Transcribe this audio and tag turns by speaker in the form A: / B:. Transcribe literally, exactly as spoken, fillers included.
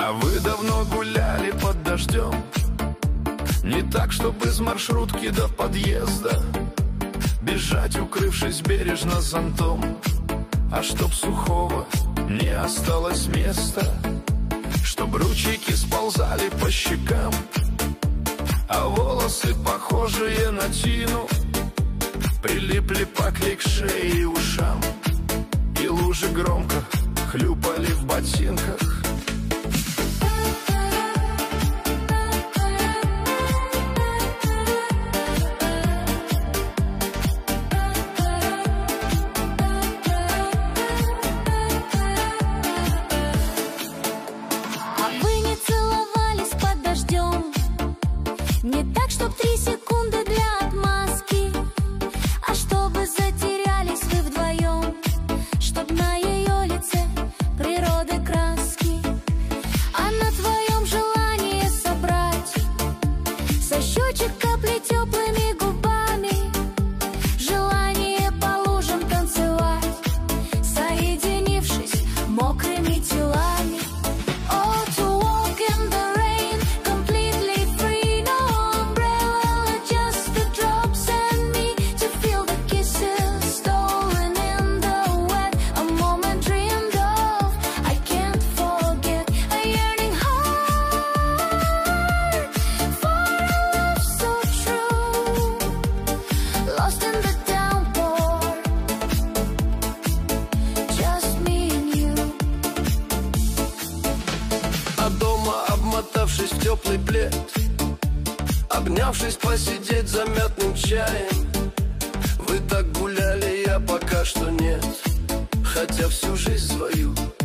A: А вы давно гуляли под дождем, не так, чтобы из маршрутки до подъезда бежать, укрывшись бережно зонтом, а чтоб сухого не осталось места, чтоб ручейки сползали по щекам, а волосы, похожие на тину, прилипли поклей к шее и ушам, и лужи громко хлюпали в ботинках.
B: Не так, чтоб три секунды для отмазки, а чтобы затерялись вы вдвоем, чтоб на ее лице природы краски, а на твоем желании собрать со щечек капли теплыми губами, желание по лужам танцевать, соединившись мокрыми телами. Oh, to walk in the rain, completely free, no umbrella, just the drops and me, to feel the kisses stolen in the wet, a moment dreamed of, I can't forget, a yearning heart for a love so true, lost in the downpour, just me and you.
C: А дома, обмотавшись в теплый плед, обнявшись, посидеть за мятным чаем, вы так гуляли, я пока что нет, хотя всю жизнь свою